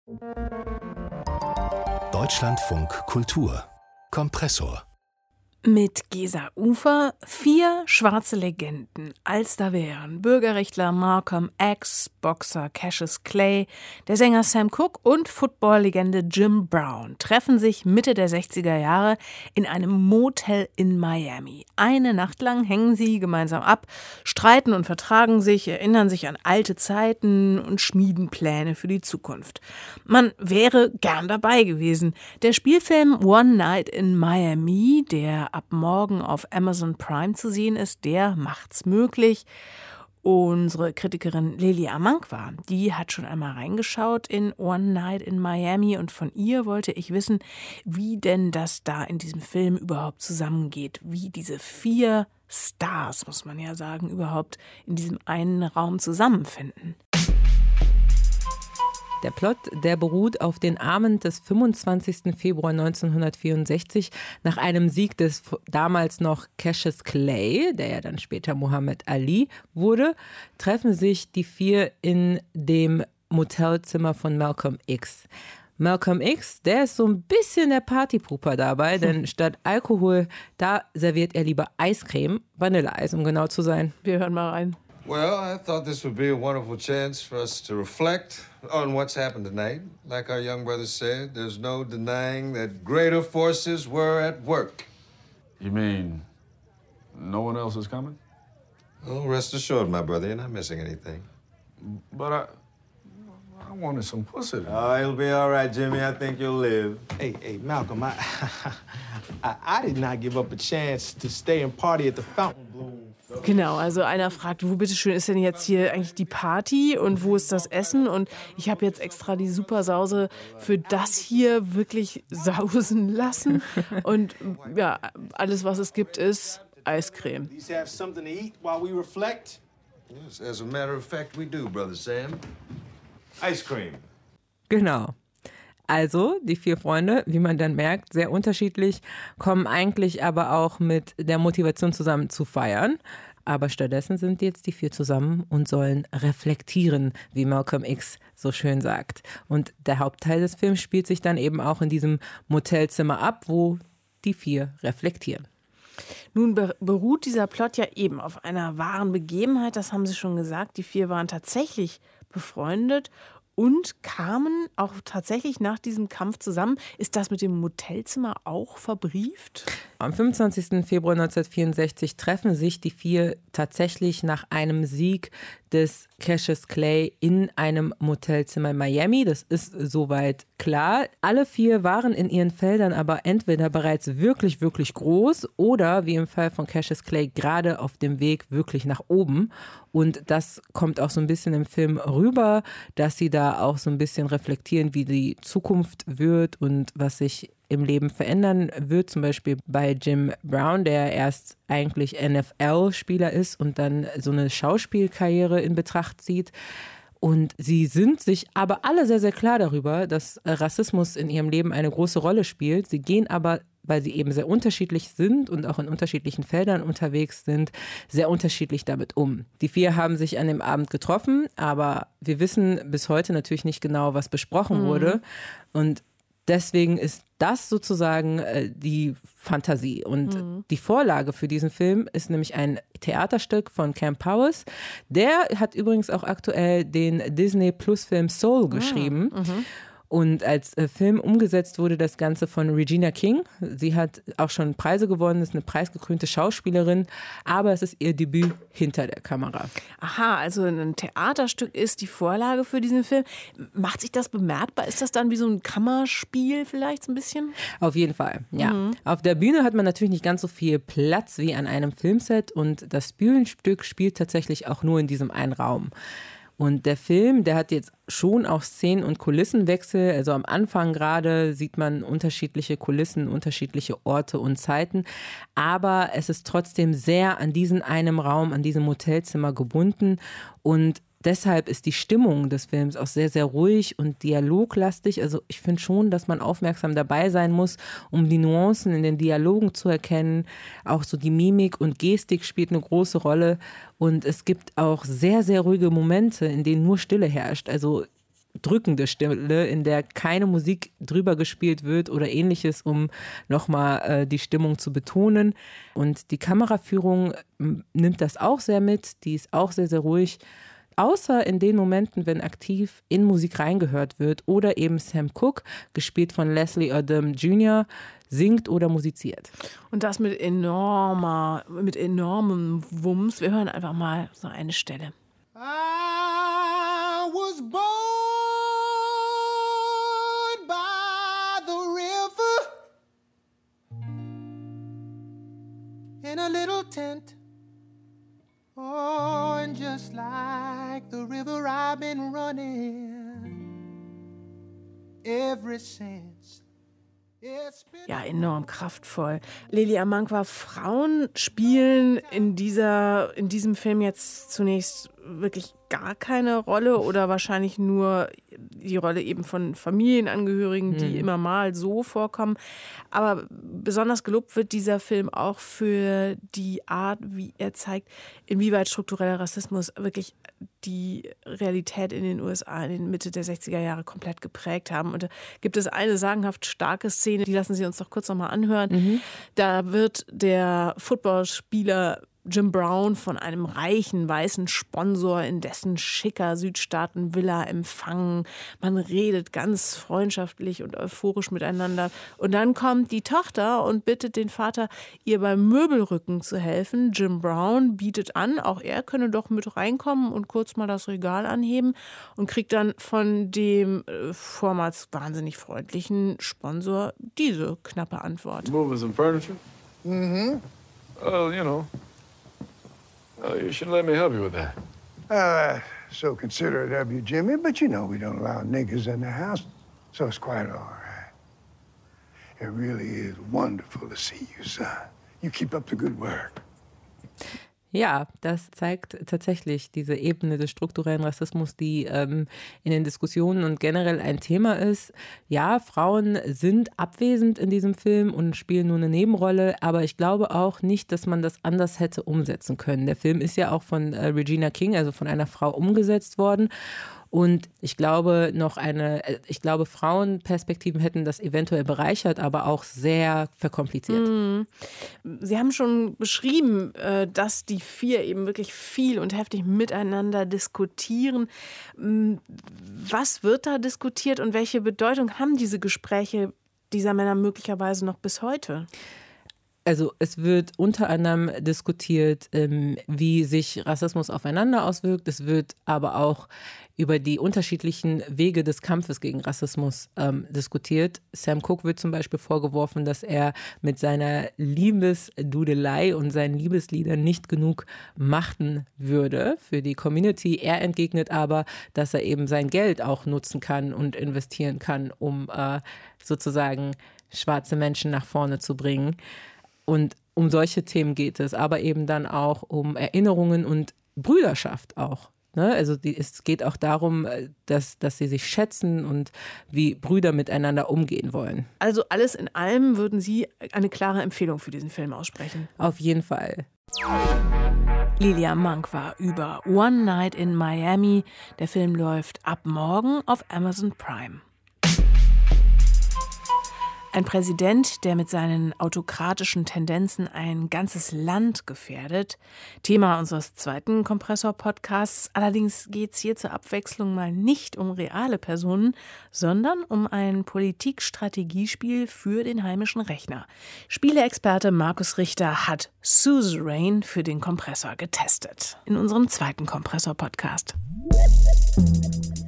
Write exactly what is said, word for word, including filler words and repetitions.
Deutschlandfunk Kultur Kompressor. Mit Gesa Ufer vier schwarze Legenden, als da wären Bürgerrechtler Malcolm X, Boxer Cassius Clay, der Sänger Sam Cooke und Football-Legende Jim Brown treffen sich Mitte der sechziger Jahre in einem Motel in Miami. Eine Nacht lang hängen sie gemeinsam ab, streiten und vertragen sich, erinnern sich an alte Zeiten und schmieden Pläne für die Zukunft. Man wäre gern dabei gewesen. Der Spielfilm One Night in Miami, der ab morgen auf Amazon Prime zu sehen ist, der macht's möglich. Unsere Kritikerin Lili Amankwa, die hat schon einmal reingeschaut in One Night in Miami und von ihr wollte ich wissen, wie denn das da in diesem Film überhaupt zusammengeht, wie diese vier Stars, muss man ja sagen, überhaupt in diesem einen Raum zusammenfinden. Der Plot, der beruht auf den Abend des fünfundzwanzigsten Februar neunzehnhundertvierundsechzig. Nach einem Sieg des damals noch Cassius Clay, der ja dann später Muhammad Ali wurde, treffen sich die vier in dem Motelzimmer von Malcolm X. Malcolm X, der ist so ein bisschen der Partypooper dabei, denn statt Alkohol, da serviert er lieber Eiscreme, Vanilleeis, um genau zu sein. Wir hören mal rein. Well, I thought this would be a wonderful chance for us to reflect on what's happened tonight. Like our young brother said, there's no denying that greater forces were at work. You mean no one else is coming? Oh, rest assured, my brother, you're not missing anything. But I... I wanted some pussy. Oh, it'll be all right, Jimmy. I think you'll live. Hey, hey, Malcolm, I, I, I did not give up a chance to stay and party at the Fontainebleau. Genau, also einer fragt, wo bitteschön ist denn jetzt hier eigentlich die Party und wo ist das Essen? Und ich habe jetzt extra die Supersause für das hier wirklich sausen lassen. Und ja, alles, was es gibt, ist Eiscreme. These have something to eat while we reflect. Yes, as a matter of fact, we do, brother Sam. Ice cream. Genau. Also, die vier Freunde, wie man dann merkt, sehr unterschiedlich, kommen eigentlich aber auch mit der Motivation zusammen zu feiern. Aber stattdessen sind jetzt die vier zusammen und sollen reflektieren, wie Malcolm X so schön sagt. Und der Hauptteil des Films spielt sich dann eben auch in diesem Motelzimmer ab, wo die vier reflektieren. Nun beruht dieser Plot ja eben auf einer wahren Begebenheit, das haben Sie schon gesagt. Die vier waren tatsächlich befreundet und kamen auch tatsächlich nach diesem Kampf zusammen. Ist das mit dem Motelzimmer auch verbrieft? Am fünfundzwanzigsten Februar neunzehnhundertvierundsechzig treffen sich die vier tatsächlich nach einem Sieg des Cassius Clay in einem Motelzimmer in Miami. Das ist soweit klar. Alle vier waren in ihren Feldern aber entweder bereits wirklich, wirklich groß oder, wie im Fall von Cassius Clay, gerade auf dem Weg wirklich nach oben. Und das kommt auch so ein bisschen im Film rüber, dass sie da auch so ein bisschen reflektieren, wie die Zukunft wird und was sich im Leben verändern wird, zum Beispiel bei Jim Brown, der erst eigentlich N F L-Spieler ist und dann so eine Schauspielkarriere in Betracht zieht. Und sie sind sich aber alle sehr, sehr klar darüber, dass Rassismus in ihrem Leben eine große Rolle spielt. Sie gehen aber, weil sie eben sehr unterschiedlich sind und auch in unterschiedlichen Feldern unterwegs sind, sehr unterschiedlich damit um. Die vier haben sich an dem Abend getroffen, aber wir wissen bis heute natürlich nicht genau, was besprochen mhm. wurde. Und deswegen ist das sozusagen äh, die Fantasie. Und mhm. die Vorlage für diesen Film ist nämlich ein Theaterstück von Cam Powers. Der hat übrigens auch aktuell den Disney-Plus-Film Soul geschrieben. Ah, mhm. Und als äh, Film umgesetzt wurde das Ganze von Regina King. Sie hat auch schon Preise gewonnen, ist eine preisgekrönte Schauspielerin, aber es ist ihr Debüt hinter der Kamera. Aha, also ein Theaterstück ist die Vorlage für diesen Film. Macht sich das bemerkbar? Ist das dann wie so ein Kammerspiel vielleicht so ein bisschen? Auf jeden Fall, ja. Mhm. Auf der Bühne hat man natürlich nicht ganz so viel Platz wie an einem Filmset und das Bühnenstück spielt tatsächlich auch nur in diesem einen Raum. Und der Film, der hat jetzt schon auch Szenen- und Kulissenwechsel. Also am Anfang gerade sieht man unterschiedliche Kulissen, unterschiedliche Orte und Zeiten. Aber es ist trotzdem sehr an diesen einem Raum, an diesem Hotelzimmer gebunden. Und deshalb ist die Stimmung des Films auch sehr, sehr ruhig und dialoglastig. Also ich finde schon, dass man aufmerksam dabei sein muss, um die Nuancen in den Dialogen zu erkennen. Auch so die Mimik und Gestik spielt eine große Rolle. Und es gibt auch sehr, sehr ruhige Momente, in denen nur Stille herrscht. Also drückende Stille, in der keine Musik drüber gespielt wird oder ähnliches, um nochmal äh, die Stimmung zu betonen. Und die Kameraführung m, nimmt das auch sehr mit, die ist auch sehr, sehr ruhig. Außer in den Momenten, wenn aktiv in Musik reingehört wird oder eben Sam Cooke, gespielt von Leslie Odom Junior, singt oder musiziert. Und das mit enormer, mit enormem Wumms. Wir hören einfach mal so eine Stelle. I was born by the river in a little tent. Oh, and just like the river I've been running ever since. Ja, enorm kraftvoll. Lili Amankwah, Frauen spielen in dieser, in diesem Film jetzt zunächst wirklich gar keine Rolle oder wahrscheinlich nur die Rolle eben von Familienangehörigen, die mhm. immer mal so vorkommen. Aber besonders gelobt wird dieser Film auch für die Art, wie er zeigt, inwieweit struktureller Rassismus wirklich die Realität in den U S A in den Mitte der sechziger Jahre komplett geprägt haben. Und da gibt es eine sagenhaft starke Szene, die lassen Sie uns doch kurz noch mal anhören. Mhm. Da wird der Footballspieler Jim Brown von einem reichen weißen Sponsor in dessen schicker Südstaaten-Villa empfangen. Man redet ganz freundschaftlich und euphorisch miteinander. Und dann kommt die Tochter und bittet den Vater, ihr beim Möbelrücken zu helfen. Jim Brown bietet an, auch er könne doch mit reinkommen und kurz mal das Regal anheben und kriegt dann von dem äh, vormals wahnsinnig freundlichen Sponsor diese knappe Antwort. Moving some furniture? Mm-hmm. Oh, you know. Oh, you should let me help you with that. Uh, so considerate of you, Jimmy, but you know we don't allow niggers in the house, so it's quite all right. It really is wonderful to see you, son. You keep up the good work. Ja, das zeigt tatsächlich diese Ebene des strukturellen Rassismus, die ähm, in den Diskussionen und generell ein Thema ist. Ja, Frauen sind abwesend in diesem Film und spielen nur eine Nebenrolle, aber ich glaube auch nicht, dass man das anders hätte umsetzen können. Der Film ist ja auch von äh, Regina King, also von einer Frau, umgesetzt worden. Und ich glaube, noch eine, ich glaube, Frauenperspektiven hätten das eventuell bereichert, aber auch sehr verkompliziert. Sie haben schon beschrieben, dass die vier eben wirklich viel und heftig miteinander diskutieren. Was wird da diskutiert und welche Bedeutung haben diese Gespräche dieser Männer möglicherweise noch bis heute? Also es wird unter anderem diskutiert, ähm, wie sich Rassismus aufeinander auswirkt. Es wird aber auch über die unterschiedlichen Wege des Kampfes gegen Rassismus ähm, diskutiert. Sam Cooke wird zum Beispiel vorgeworfen, dass er mit seiner Liebesdudelei und seinen Liebesliedern nicht genug machten würde für die Community. Er entgegnet aber, dass er eben sein Geld auch nutzen kann und investieren kann, um äh, sozusagen schwarze Menschen nach vorne zu bringen. Und um solche Themen geht es, aber eben dann auch um Erinnerungen und Brüderschaft auch. Ne? Also die, es geht auch darum, dass, dass sie sich schätzen und wie Brüder miteinander umgehen wollen. Also alles in allem würden Sie eine klare Empfehlung für diesen Film aussprechen? Auf jeden Fall. Lili Amankwah über One Night in Miami. Der Film läuft ab morgen auf Amazon Prime. Ein Präsident, der mit seinen autokratischen Tendenzen ein ganzes Land gefährdet. Thema unseres zweiten Kompressor-Podcasts. Allerdings geht es hier zur Abwechslung mal nicht um reale Personen, sondern um ein Politik-Strategiespiel für den heimischen Rechner. Spieleexperte Markus Richter hat Suzerain für den Kompressor getestet. In unserem zweiten Kompressor-Podcast.